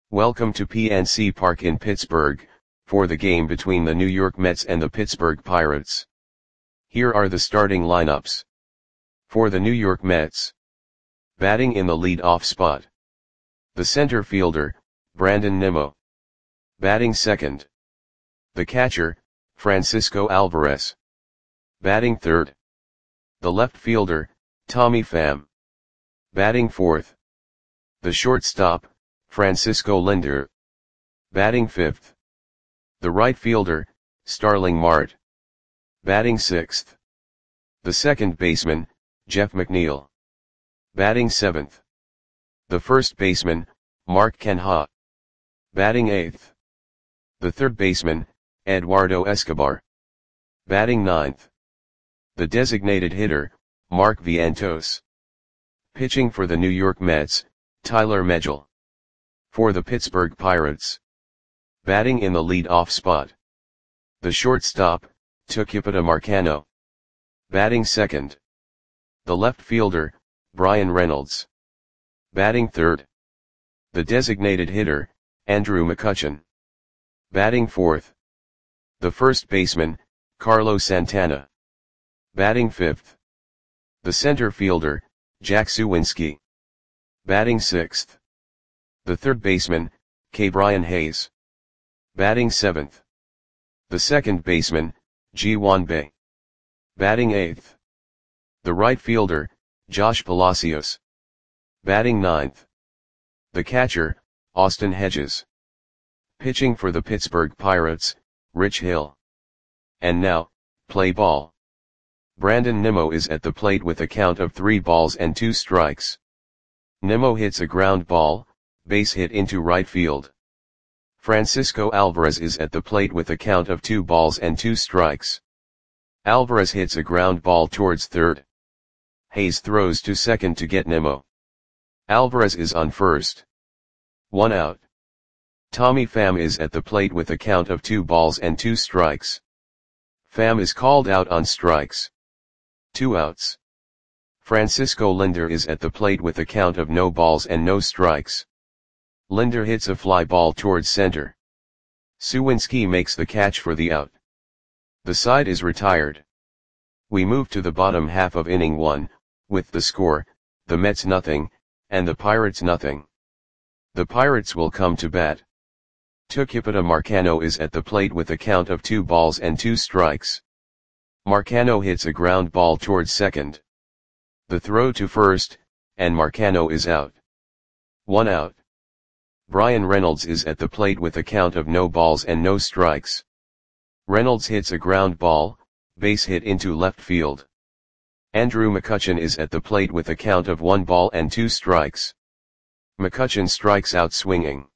Welcome to PNC Park in Pittsburgh, for the game between the New York Mets and the Pittsburgh Pirates. Here are the starting lineups. For the New York Mets. Batting in the lead-off spot. The center fielder, Brandon Nimmo. Batting second. The catcher, Francisco Alvarez. Batting third. The left fielder, Tommy Pham. Batting fourth. The shortstop, Francisco Lindor. Batting fifth. The right fielder, Starling Marte. Batting sixth. The second baseman, Jeff McNeil. Batting seventh. The first baseman, Mark Canha. Batting eighth. The third baseman, Eduardo Escobar. Batting ninth. The designated hitter, Mark Vientos. Pitching for the New York Mets, Tyler Megill. For the Pittsburgh Pirates. Batting in the lead-off spot. The shortstop, Tucupita Marcano. Batting second. The left fielder, Bryan Reynolds. Batting third. The designated hitter, Andrew McCutchen. Batting fourth. The first baseman, Carlos Santana. Batting fifth. The center fielder, Jack Suwinski. Batting sixth. The third baseman, Ke'Bryan Hayes. Batting seventh. The second baseman, Ji-hwan Bae. Batting eighth. The right fielder, Josh Palacios. Batting ninth. The catcher, Austin Hedges. Pitching for the Pittsburgh Pirates, Rich Hill. And now, play ball. Brandon Nimmo is at the plate with a count of 3 balls and 2 strikes. Nimmo hits a ground ball, base hit into right field. Francisco Alvarez is at the plate with a count of 2 balls and 2 strikes. Alvarez hits a ground ball towards third. Hayes throws to second to get Nimmo. Alvarez is on first. 1 out. Tommy Pham is at the plate with a count of 2 balls and 2 strikes. Pham is called out on strikes. 2 outs. Francisco Lindor is at the plate with a count of no balls and no strikes. Lindor hits a fly ball towards center. Suwinski makes the catch for the out. The side is retired. We move to the bottom half of inning 1, with the score, the Mets nothing, and the Pirates nothing. The Pirates will come to bat. Tucupita Marcano is at the plate with a count of 2 balls and 2 strikes. Marcano hits a ground ball towards second. The throw to first, and Marcano is out. 1 out. Bryan Reynolds is at the plate with a count of no balls and no strikes. Reynolds hits a ground ball, base hit into left field. Andrew McCutchen is at the plate with a count of 1 ball and 2 strikes. McCutchen strikes out swinging.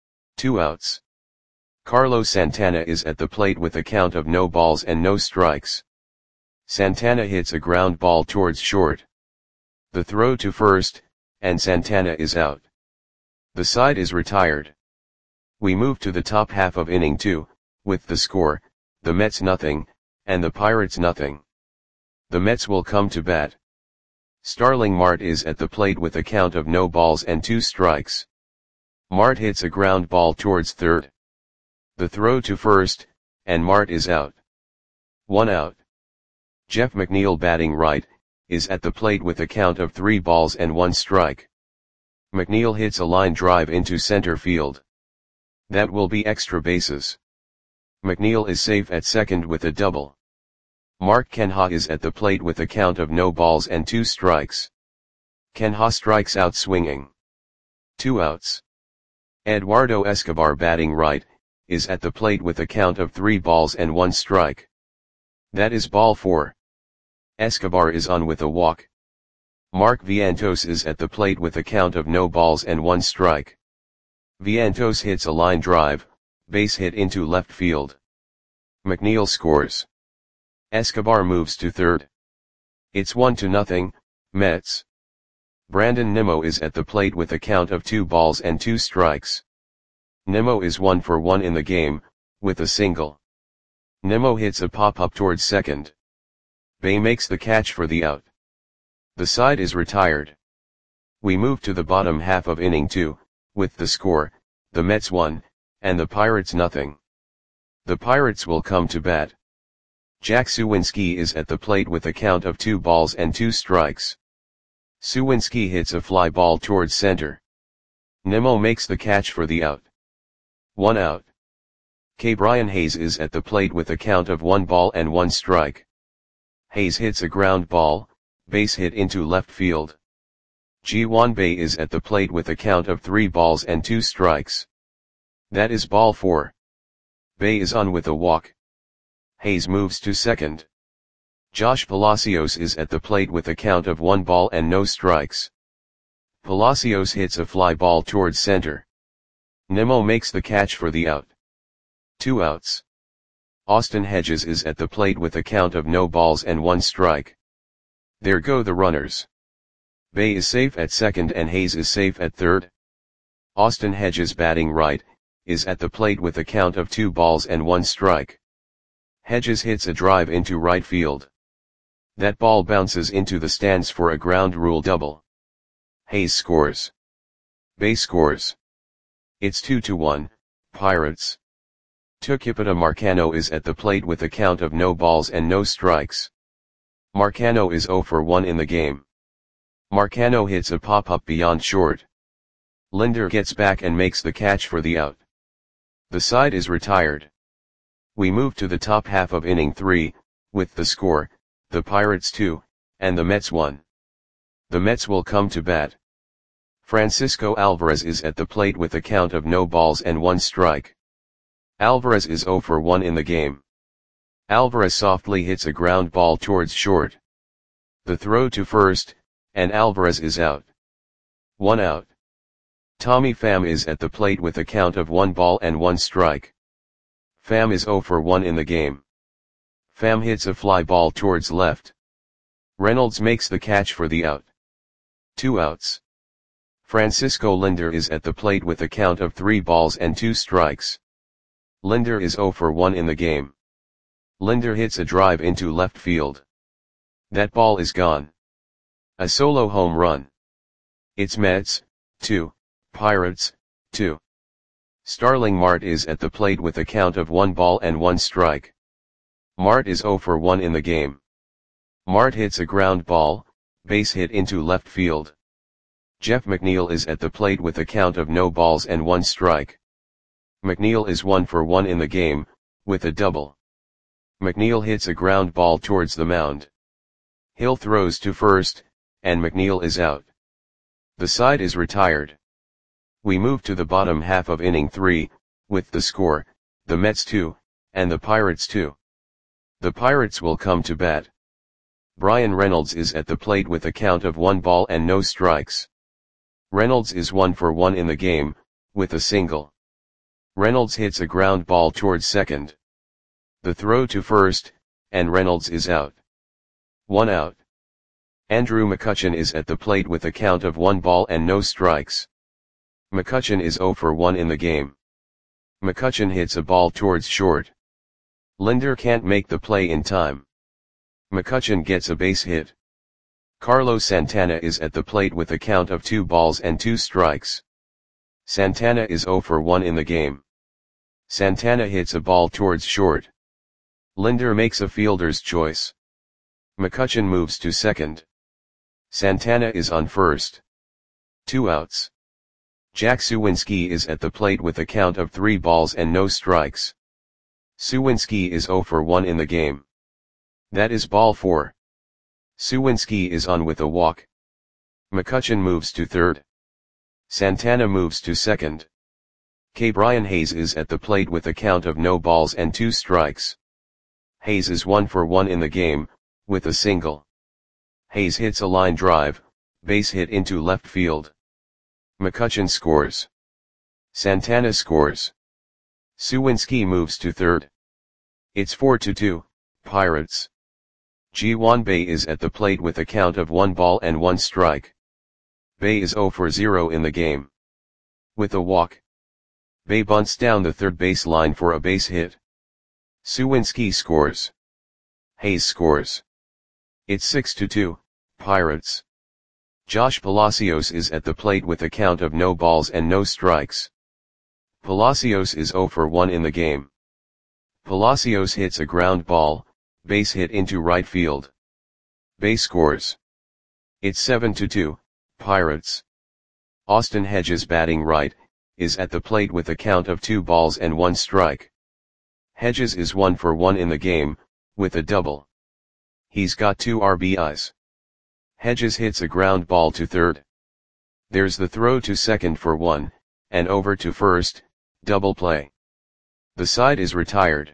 2 outs. Carlos Santana is at the plate with a count of no balls and no strikes. Santana hits a ground ball towards short. The throw to first, and Santana is out. The side is retired. We move to the top half of inning 2, with the score, the Mets nothing, and the Pirates nothing. The Mets will come to bat. Starling Marte is at the plate with a count of no balls and 2 strikes. Marte hits a ground ball towards third. The throw to first, and Marte is out. 1 out. Jeff McNeil batting right, is at the plate with a count of 3 balls and 1 strike. McNeil hits a line drive into center field. That will be extra bases. McNeil is safe at second with a double. Mark Canha is at the plate with a count of no balls and 2 strikes. Canha strikes out swinging. 2 outs. Eduardo Escobar batting right, is at the plate with a count of 3 balls and 1 strike. That is ball 4. Escobar is on with a walk. Mark Vientos is at the plate with a count of no balls and 1 strike. Vientos hits a line drive, base hit into left field. McNeil scores. Escobar moves to third. It's 1-0, Mets. Brandon Nimmo is at the plate with a count of 2 balls and 2 strikes. Nimmo is 1 for 1 in the game, with a single. Nimmo hits a pop-up towards second. Bae makes the catch for the out. The side is retired. We move to the bottom half of inning 2, with the score, the Mets 1, and the Pirates nothing. The Pirates will come to bat. Jack Suwinski is at the plate with a count of 2 balls and 2 strikes. Suwinski hits a fly ball towards center. Nimmo makes the catch for the out. 1 out. Brian Hayes is at the plate with a count of 1 ball and 1 strike. Hayes hits a ground ball, base hit into left field. Ji-hwan Bae is at the plate with a count of 3 balls and 2 strikes. That is ball 4. Bae is on with a walk. Hayes moves to second. Josh Palacios is at the plate with a count of 1 ball and no strikes. Palacios hits a fly ball towards center. Nimmo makes the catch for the out. 2 outs. Austin Hedges is at the plate with a count of no balls and 1 strike. There go the runners. Bae is safe at second and Hayes is safe at third. Austin Hedges, batting right, is at the plate with a count of 2 balls and 1 strike. Hedges hits a drive into right field. That ball bounces into the stands for a ground rule double. Hayes scores. Bae scores. It's 2-1, Pirates. Tucupita Marcano is at the plate with a count of no balls and no strikes. Marcano is 0 for 1 in the game. Marcano hits a pop-up beyond short. Linder gets back and makes the catch for the out. The side is retired. We move to the top half of inning 3, with the score, the Pirates 2, and the Mets 1. The Mets will come to bat. Francisco Alvarez is at the plate with a count of no balls and 1 strike. Alvarez is 0 for 1 in the game. Alvarez softly hits a ground ball towards short. The throw to first, and Alvarez is out. 1 out. Tommy Pham is at the plate with a count of 1 ball and 1 strike. Pham is 0 for 1 in the game. Pham hits a fly ball towards left. Reynolds makes the catch for the out. 2 outs. Francisco Linder is at the plate with a count of 3 balls and 2 strikes. Linder is 0 for 1 in the game. Linder hits a drive into left field. That ball is gone. A solo home run. It's Mets 2, Pirates 2. Starling Marte is at the plate with a count of 1 ball and 1 strike. Marte is 0 for 1 in the game. Marte hits a ground ball, base hit into left field. Jeff McNeil is at the plate with a count of no balls and 1 strike. McNeil is 1 for 1 in the game, with a double. McNeil hits a ground ball towards the mound. Hill throws to first, and McNeil is out. The side is retired. We move to the bottom half of inning 3, with the score, the Mets 2, and the Pirates 2. The Pirates will come to bat. Bryan Reynolds is at the plate with a count of 1 ball and no strikes. Reynolds is 1 for 1 in the game, with a single. Reynolds hits a ground ball towards second. The throw to first, and Reynolds is out. 1 out. Andrew McCutchen is at the plate with a count of 1 ball and no strikes. McCutchen is 0 for 1 in the game. McCutchen hits a ball towards short. Linder can't make the play in time. McCutchen gets a base hit. Carlos Santana is at the plate with a count of 2 balls and 2 strikes. Santana is 0 for 1 in the game. Santana hits a ball towards short. Linder makes a fielder's choice. McCutchen moves to second. Santana is on first. 2 outs. Jack Suwinski is at the plate with a count of 3 balls and no strikes. Suwinski is 0 for 1 in the game. That is ball 4. Suwinski is on with a walk. McCutchen moves to third. Santana moves to second. Brian Hayes is at the plate with a count of no balls and 2 strikes. Hayes is 1 for 1 in the game, with a single. Hayes hits a line drive, base hit into left field. McCutchen scores. Santana scores. Suwinski moves to third. It's 4-2, Pirates. Ji-hwan Bae is at the plate with a count of 1 ball and 1 strike. Bae is 0 for 0 in the game. With a walk. Bae bunts down the third base line for a base hit. Suwinski scores. Hayes scores. It's 6-2, Pirates. Josh Palacios is at the plate with a count of no balls and no strikes. Palacios is 0 for 1 in the game. Palacios hits a ground ball, base hit into right field. Bay scores. It's 7-2, Pirates. Austin Hedges batting right, is at the plate with a count of 2 balls and 1 strike. Hedges is 1 for 1 in the game, with a double. He's got 2 RBIs. Hedges hits a ground ball to third. There's the throw to second for 1, and over to first, double play. The side is retired.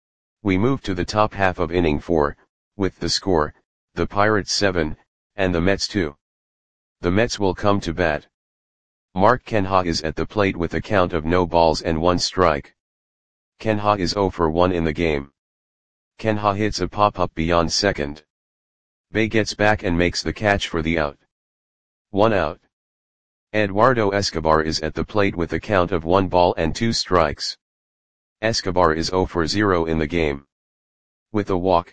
We move to the top half of inning 4, with the score, the Pirates 7, and the Mets 2. The Mets will come to bat. Mark Canha is at the plate with a count of no balls and 1 strike. Canha is 0 for 1 in the game. Canha hits a pop-up beyond second. Bay gets back and makes the catch for the out. 1 out. Eduardo Escobar is at the plate with a count of 1 ball and 2 strikes. Escobar is 0 for 0 in the game. With a walk.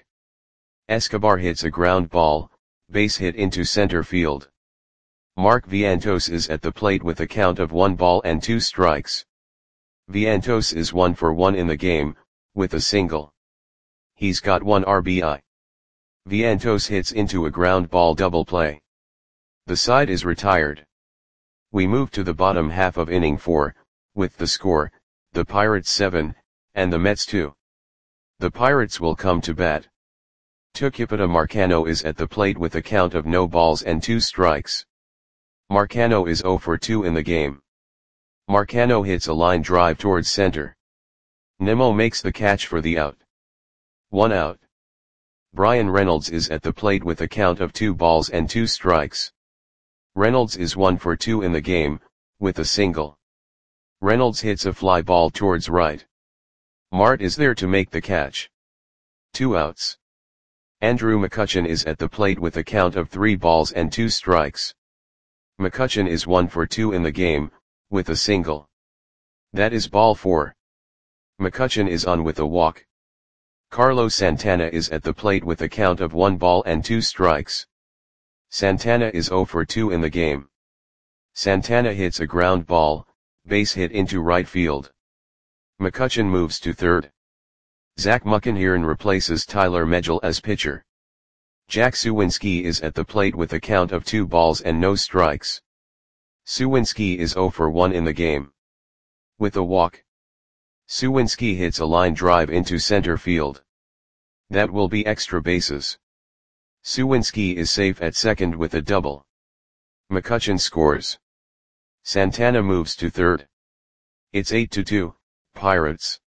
Escobar hits a ground ball, base hit into center field. Mark Vientos is at the plate with a count of 1 ball and 2 strikes. Vientos is 1 for 1 in the game, with a single. He's got 1 RBI. Vientos hits into a ground ball double play. The side is retired. We move to the bottom half of inning 4, with the score, the Pirates 7, and the Mets 2. The Pirates will come to bat. Tucupita Marcano is at the plate with a count of no balls and 2 strikes. Marcano is 0 for 2 in the game. Marcano hits a line drive towards center. Nimmo makes the catch for the out. 1 out. Bryan Reynolds is at the plate with a count of 2 balls and 2 strikes. Reynolds is 1 for 2 in the game, with a single. Reynolds hits a fly ball towards right. Mart is there to make the catch. 2 outs. Andrew McCutchen is at the plate with a count of 3 balls and 2 strikes. McCutchen is 1 for 2 in the game, with a single. That is ball 4. McCutchen is on with a walk. Carlos Santana is at the plate with a count of 1 ball and 2 strikes. Santana is 0 for 2 in the game. Santana hits a ground ball, base hit into right field. McCutchen moves to third. Zach McInerney replaces Tyler Megill as pitcher. Jack Suwinski is at the plate with a count of 2 balls and no strikes. Suwinski is 0 for 1 in the game. With a walk. Suwinski hits a line drive into center field. That will be extra bases. Suwinski is safe at second with a double. McCutchen scores. Santana moves to third. It's 8-2, Pirates.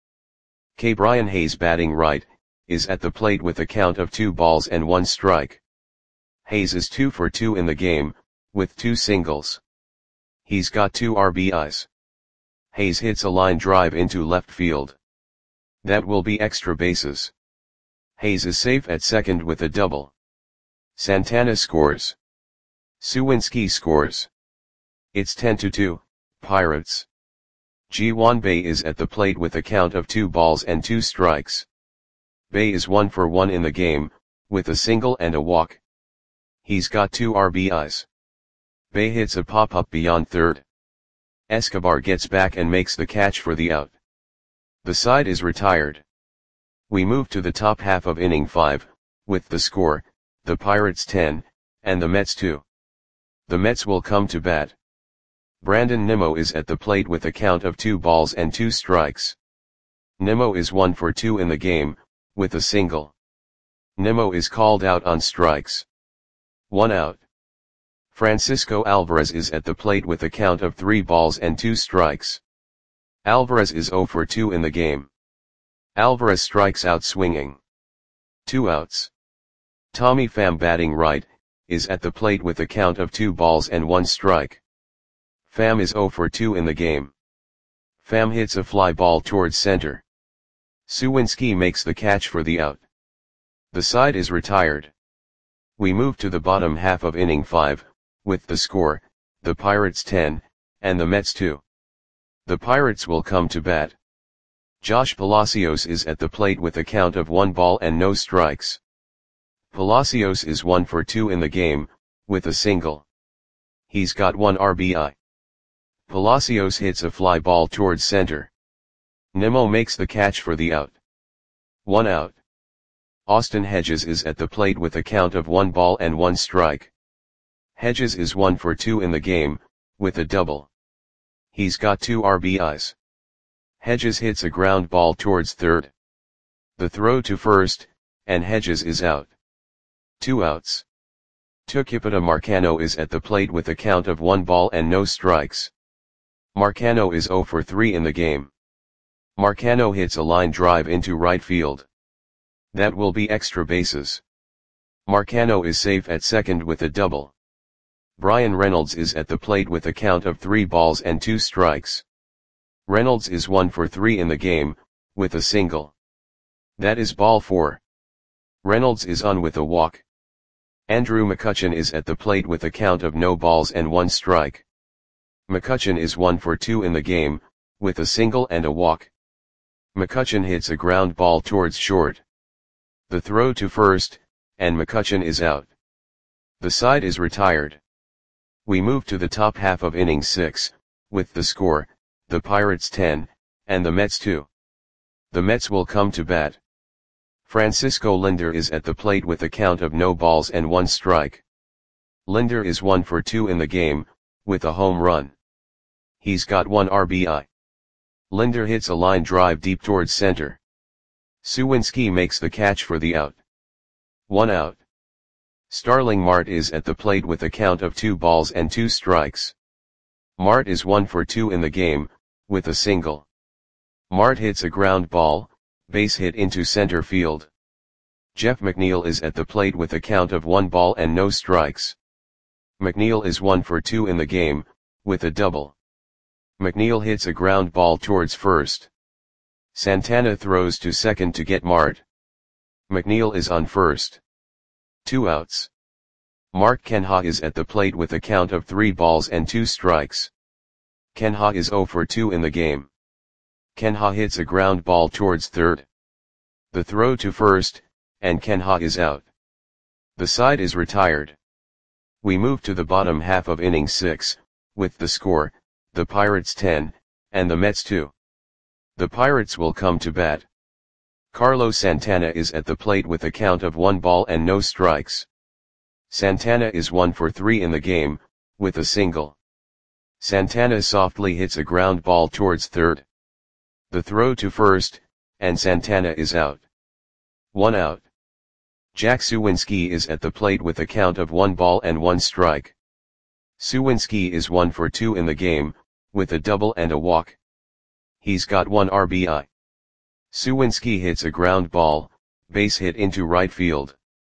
K. Brian Hayes batting right, is at the plate with a count of 2 balls and 1 strike. Hayes is 2 for 2 in the game, with 2 singles. He's got 2 RBIs. Hayes hits a line drive into left field. That will be extra bases. Hayes is safe at second with a double. Santana scores. Suwinski scores. It's 10-2, Pirates. Ji-hwan Bae is at the plate with a count of 2 balls and 2 strikes. Bae is 1 for 1 in the game, with a single and a walk. He's got 2 RBIs. Bae hits a pop-up beyond third. Escobar gets back and makes the catch for the out. The side is retired. We move to the top half of inning 5, with the score, the Pirates 10, and the Mets 2. The Mets will come to bat. Brandon Nimmo is at the plate with a count of 2 balls and 2 strikes. Nimmo is 1 for 2 in the game, with a single. Nimmo is called out on strikes. 1 out. Francisco Alvarez is at the plate with a count of 3 balls and 2 strikes. Alvarez is 0 for 2 in the game. Alvarez strikes out swinging. 2 outs. Tommy Pham batting right, is at the plate with a count of 2 balls and 1 strike. Pham is 0 for 2 in the game. Pham hits a fly ball towards center. Suwinski makes the catch for the out. The side is retired. We move to the bottom half of inning 5, with the score, the Pirates 10, and the Mets 2. The Pirates will come to bat. Josh Palacios is at the plate with a count of 1 ball and no strikes. Palacios is 1 for 2 in the game, with a single. He's got 1 RBI. Palacios hits a fly ball towards center. Nimmo makes the catch for the out. 1 out. Austin Hedges is at the plate with a count of 1 ball and 1 strike. Hedges is 1 for 2 in the game, with a double. He's got 2 RBIs. Hedges hits a ground ball towards third. The throw to first, and Hedges is out. 2 outs. Tucupita Marcano is at the plate with a count of 1 ball and no strikes. Marcano is 0 for 3 in the game. Marcano hits a line drive into right field. That will be extra bases. Marcano is safe at second with a double. Bryan Reynolds is at the plate with a count of 3 balls and 2 strikes. Reynolds is 1 for 3 in the game, with a single. That is ball 4. Reynolds is on with a walk. Andrew McCutchen is at the plate with a count of no balls and 1 strike. McCutchen is 1 for 2 in the game, with a single and a walk. McCutchen hits a ground ball towards short. The throw to first, and McCutchen is out. The side is retired. We move to the top half of inning 6, with the score, the Pirates 10, and the Mets 2. The Mets will come to bat. Francisco Lindor is at the plate with a count of no balls and 1 strike. Lindor is 1 for 2 in the game, with a home run. He's got 1 RBI. Lindor hits a line drive deep towards center. Suwinski makes the catch for the out. 1 out. Starling Marte is at the plate with a count of 2 balls and 2 strikes. Marte is 1 for 2 in the game, with a single. Marte hits a ground ball, base hit into center field. Jeff McNeil is at the plate with a count of 1 ball and no strikes. McNeil is 1 for 2 in the game, with a double. McNeil hits a ground ball towards first. Santana throws to second to get Marte. McNeil is on first. 2 outs. Mark Canha is at the plate with a count of 3 balls and 2 strikes. Canha is 0 for 2 in the game. Canha hits a ground ball towards third. The throw to first, and Canha is out. The side is retired. We move to the bottom half of inning 6, with the score, the Pirates 10, and the Mets 2. The Pirates will come to bat. Carlos Santana is at the plate with a count of 1 ball and no strikes. Santana is 1 for 3 in the game, with a single. Santana softly hits a ground ball towards third. The throw to first, and Santana is out. 1 out. Jack Suwinski is at the plate with a count of 1 ball and 1 strike. Suwinski is 1 for 2 in the game, with a double and a walk. He's got 1 RBI. Suwinski hits a ground ball, base hit into right field.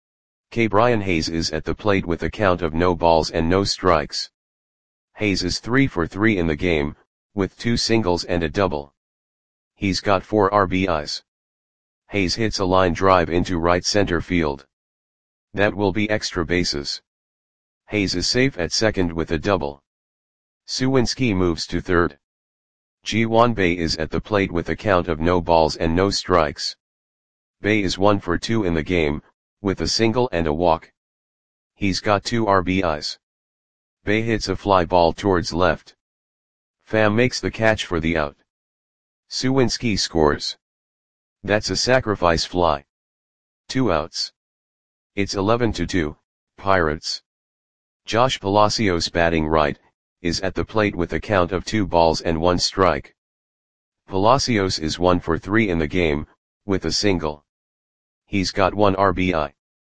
Brian Hayes is at the plate with a count of no balls and no strikes. Hayes is 3 for 3 in the game, with 2 singles and a double. He's got 4 RBIs. Hayes hits a line drive into right center field. That will be extra bases. Hayes is safe at second with a double. Suwinski moves to third. Ji-hwan Bae is at the plate with a count of no balls and no strikes. Bae is 1 for 2 in the game, with a single and a walk. He's got 2 RBIs. Bae hits a fly ball towards left. Pham makes the catch for the out. Suwinski scores. That's a sacrifice fly. 2 outs. It's 11-2, Pirates. Josh Palacios batting right, is at the plate with a count of 2 balls and 1 strike. Palacios is 1 for 3 in the game, with a single. He's got 1 RBI.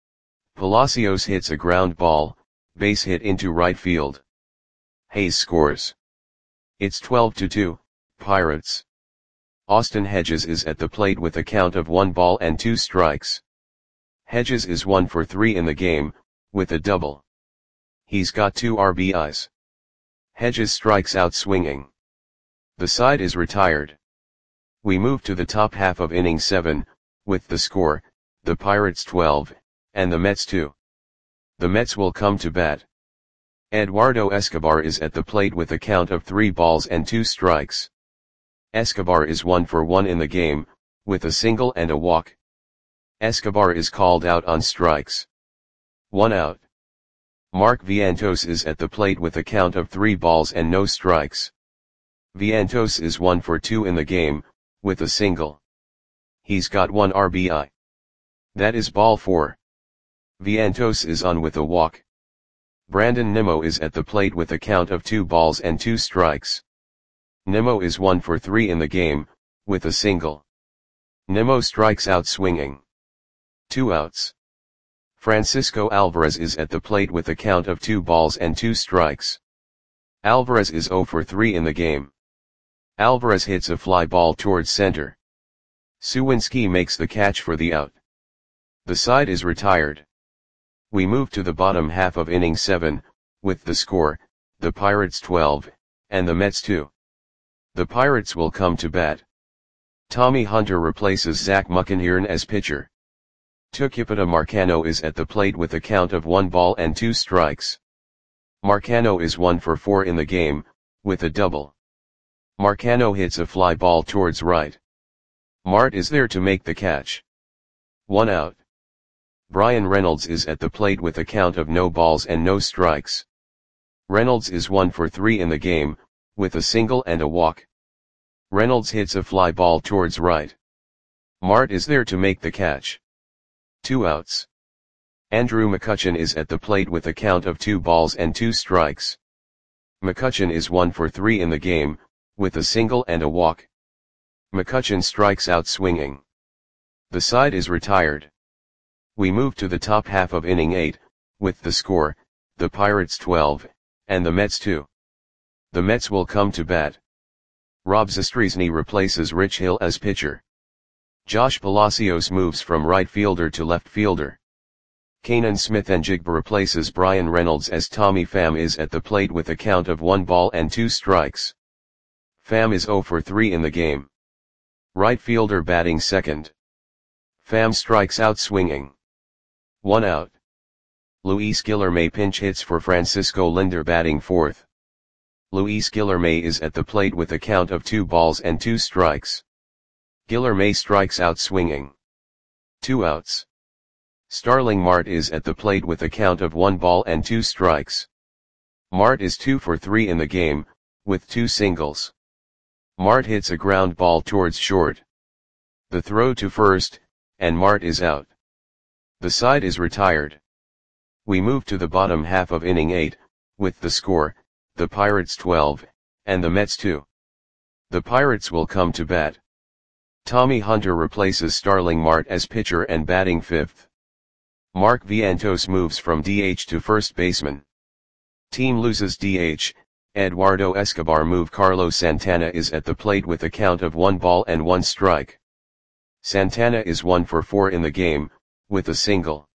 Palacios hits a ground ball, base hit into right field. Hayes scores. It's 12-2, Pirates. Austin Hedges is at the plate with a count of 1 ball and 2 strikes. Hedges is 1 for 3 in the game, with a double. He's got 2 RBIs. Hedges strikes out swinging. The side is retired. We move to the top half of inning 7, with the score, the Pirates 12, and the Mets 2. The Mets will come to bat. Eduardo Escobar is at the plate with a count of 3 balls and 2 strikes. Escobar is 1 for 1 in the game, with a single and a walk. Escobar is called out on strikes. 1 out. Mark Vientos is at the plate with a count of 3 balls and no strikes. Vientos is 1 for 2 in the game, with a single. He's got 1 RBI. That is ball 4. Vientos is on with a walk. Brandon Nimmo is at the plate with a count of 2 balls and 2 strikes. Nimmo is 1 for 3 in the game, with a single. Nimmo strikes out swinging. 2 outs. Francisco Alvarez is at the plate with a count of 2 balls and 2 strikes. Alvarez is 0 for 3 in the game. Alvarez hits a fly ball towards center. Suwinski makes the catch for the out. The side is retired. We move to the bottom half of inning 7, with the score, the Pirates 12, and the Mets 2. The Pirates will come to bat. Tommy Hunter replaces Zach McInerney as pitcher. Tucupita Marcano is at the plate with a count of 1 ball and 2 strikes. Marcano is 1 for 4 in the game, with a double. Marcano hits a fly ball towards right. Mart is there to make the catch. 1 out. Bryan Reynolds is at the plate with a count of no balls and no strikes. Reynolds is 1 for 3 in the game, with a single and a walk. Reynolds hits a fly ball towards right. Mart is there to make the catch. 2 outs. Andrew McCutchen is at the plate with a count of 2 balls and 2 strikes. McCutchen is 1 for 3 in the game, with a single and a walk. McCutchen strikes out swinging. The side is retired. We move to the top half of inning 8, with the score, the Pirates 12, and the Mets 2. The Mets will come to bat. Rob Zastryzny replaces Rich Hill as pitcher. Josh Palacios moves from right fielder to left fielder. Kanan Smith-Njigba replaces Bryan Reynolds as Tommy Pham is at the plate with a count of 1 ball and 2 strikes. Pham is 0 for 3 in the game. Right fielder batting second. Pham strikes out swinging. 1 out. Luis Guillorme pinch hits for Francisco Lindor batting fourth. Luis Guillorme is at the plate with a count of 2 balls and 2 strikes. Guillorme strikes out swinging. 2 outs. Starling Marte is at the plate with a count of 1 ball and 2 strikes. Marte is 2 for 3 in the game, with 2 singles. Marte hits a ground ball towards short. The throw to first, and Marte is out. The side is retired. We move to the bottom half of inning 8, with the score, the Pirates 12, and the Mets 2. The Pirates will come to bat. Tommy Hunter replaces Starling Marte as pitcher and batting fifth. Mark Vientos moves from DH to first baseman. Team loses DH, Eduardo Escobar move. Carlos Santana is at the plate with a count of 1 ball and 1 strike. Santana is 1 for 4 in the game, with a single.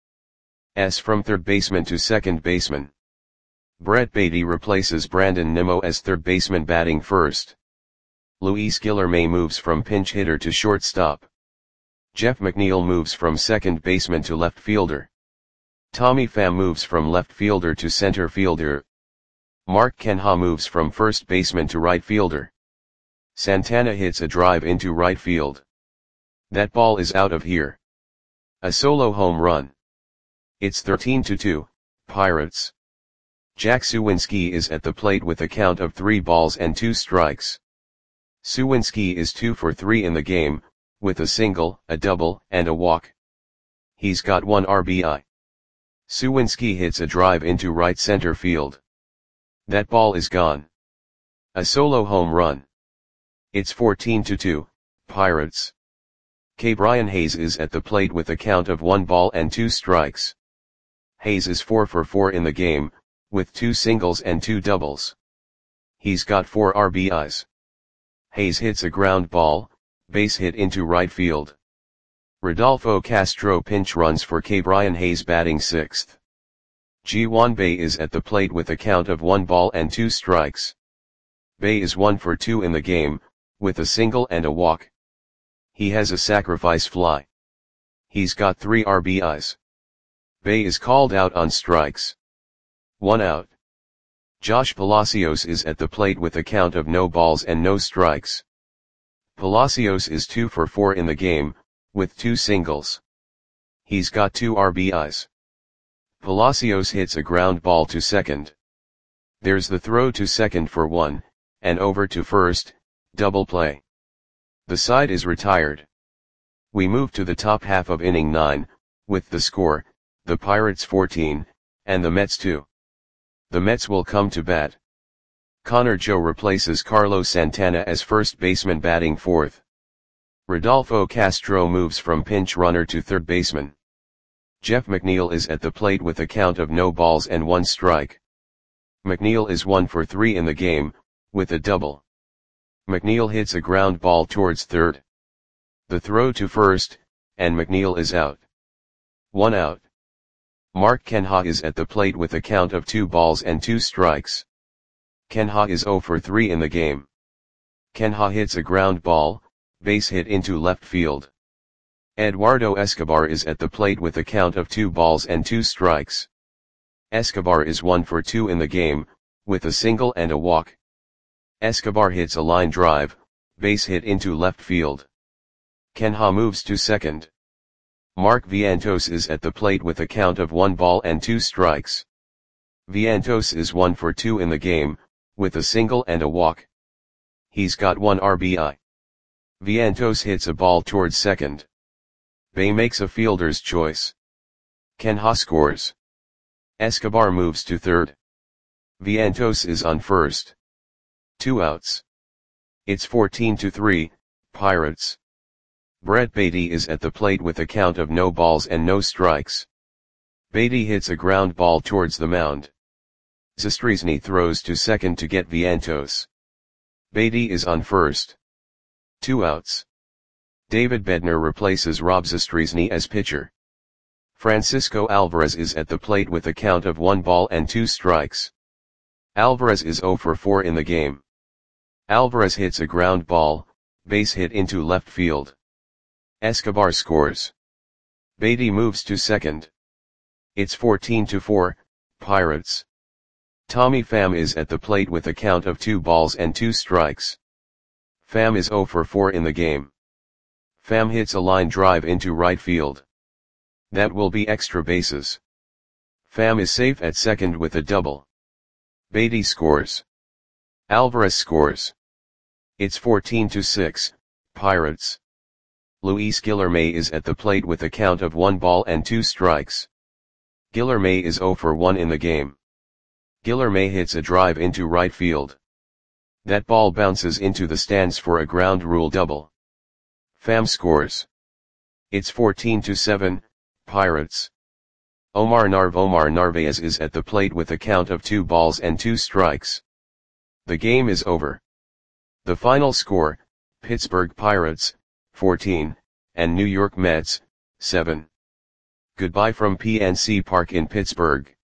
S from third baseman to second baseman. Brett Baty replaces Brandon Nimmo as third baseman batting first. Luis Guillorme moves from pinch hitter to shortstop. Jeff McNeil moves from second baseman to left fielder. Tommy Pham moves from left fielder to center fielder. Mark Canha moves from first baseman to right fielder. Santana hits a drive into right field. That ball is out of here. A solo home run. It's 13-2, Pirates. Jack Suwinski is at the plate with a count of 3 balls and 2 strikes. Suwinski is 2 for 3 in the game, with a single, a double, and a walk. He's got 1 RBI. Suwinski hits a drive into right center field. That ball is gone. A solo home run. It's 14-2, Pirates. Ke'Bryan Hayes is at the plate with a count of 1 ball and 2 strikes. Hayes is 4 for 4 in the game, with 2 singles and 2 doubles. He's got 4 RBIs. Hayes hits a ground ball, base hit into right field. Rodolfo Castro pinch runs for Ke'Bryan Hayes batting sixth. Ji-hwan Bae is at the plate with a count of 1 ball and 2 strikes. Bae is 1 for 2 in the game, with a single and a walk. He has a sacrifice fly. He's got 3 RBIs. Bae is called out on strikes. 1 out. Josh Palacios is at the plate with a count of no balls and no strikes. Palacios is 2 for 4 in the game, with 2 singles. He's got 2 RBIs. Palacios hits a ground ball to second. There's the throw to second for 1, and over to first, double play. The side is retired. We move to the top half of inning 9, with the score, the Pirates 14, and the Mets 2. The Mets will come to bat. Connor Joe replaces Carlos Santana as first baseman batting fourth. Rodolfo Castro moves from pinch runner to third baseman. Jeff McNeil is at the plate with a count of no balls and 1 strike. McNeil is 1 for 3 in the game, with a double. McNeil hits a ground ball towards third. The throw to first, and McNeil is out. 1 out. Mark Kenha is at the plate with a count of 2 balls and 2 strikes. Kenha is 0 for 3 in the game. Kenha hits a ground ball, base hit into left field. Eduardo Escobar is at the plate with a count of 2 balls and 2 strikes. Escobar is 1 for 2 in the game, with a single and a walk. Escobar hits a line drive, base hit into left field. Kenha moves to second. Mark Vientos is at the plate with a count of 1 ball and 2 strikes. Vientos is 1 for 2 in the game, with a single and a walk. He's got 1 RBI. Vientos hits a ball towards second. Bay makes a fielder's choice. Kenha scores. Escobar moves to third. Vientos is on first. 2 outs. It's 14-3, Pirates. Brett Baty is at the plate with a count of no balls and no strikes. Baty hits a ground ball towards the mound. Zastryzny throws to second to get Vientos. Baty is on first. 2 outs. David Bednar replaces Rob Zastryzny as pitcher. Francisco Alvarez is at the plate with a count of 1 ball and 2 strikes. Alvarez is 0 for 4 in the game. Alvarez hits a ground ball, base hit into left field. Escobar scores. Baty moves to second. It's 14-4, Pirates. Tommy Pham is at the plate with a count of 2 balls and 2 strikes. Pham is 0 for 4 in the game. Pham hits a line drive into right field. That will be extra bases. Pham is safe at second with a double. Baty scores. Alvarez scores. It's 14-6, Pirates. Luis Guilherme is at the plate with a count of 1 ball and 2 strikes. Guilherme is 0 for 1 in the game. Guilherme hits a drive into right field. That ball bounces into the stands for a ground rule double. Pham scores. It's 14-7, Pirates. Omar Narvaez is at the plate with a count of 2 balls and 2 strikes. The game is over. The final score, Pittsburgh Pirates, 14, and New York Mets, 7. Goodbye from PNC Park in Pittsburgh.